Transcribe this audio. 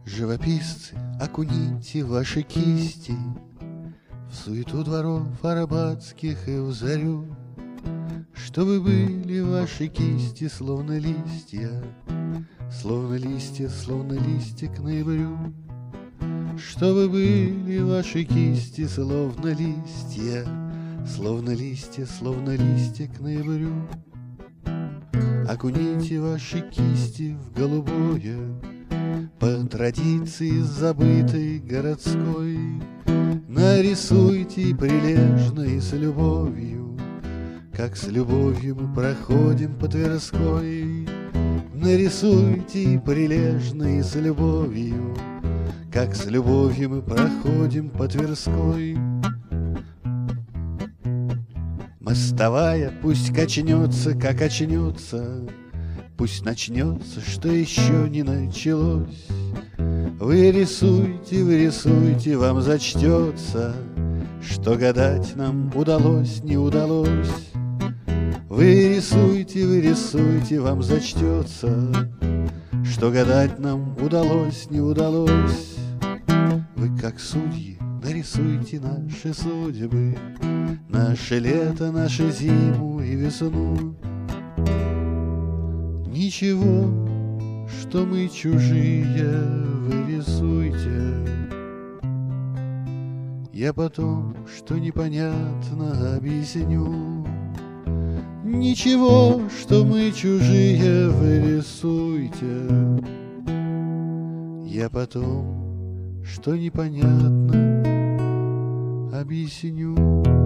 Живописцы, окуните ваши кисти в суету дворов арабатских и в зарю, чтобы были ваши кисти словно листья, словно листья, словно листья к ноябрю. Чтобы были ваши кисти словно листья, словно листья, словно листья к ноябрю. Окуните ваши кисти в голубое, по традиции забытой городской. Нарисуйте прилежно и с любовью, как с любовью мы проходим по Тверской. Нарисуйте прилежно и с любовью, как с любовью мы проходим по Тверской. Мостовая пусть качнется, как очнется, пусть начнется, что еще не началось. Вы рисуйте, вам зачтется, что гадать нам удалось, не удалось. Вы рисуйте, вам зачтется, что гадать нам удалось, не удалось. Вы, как судьи, нарисуйте наши судьбы, наше лето, нашу зиму и весну. Ничего, что мы чужие, вы рисуйте. Я потом, что непонятно, объясню. Ничего, что мы чужие, вы рисуйте. Я потом, что непонятно, объясню.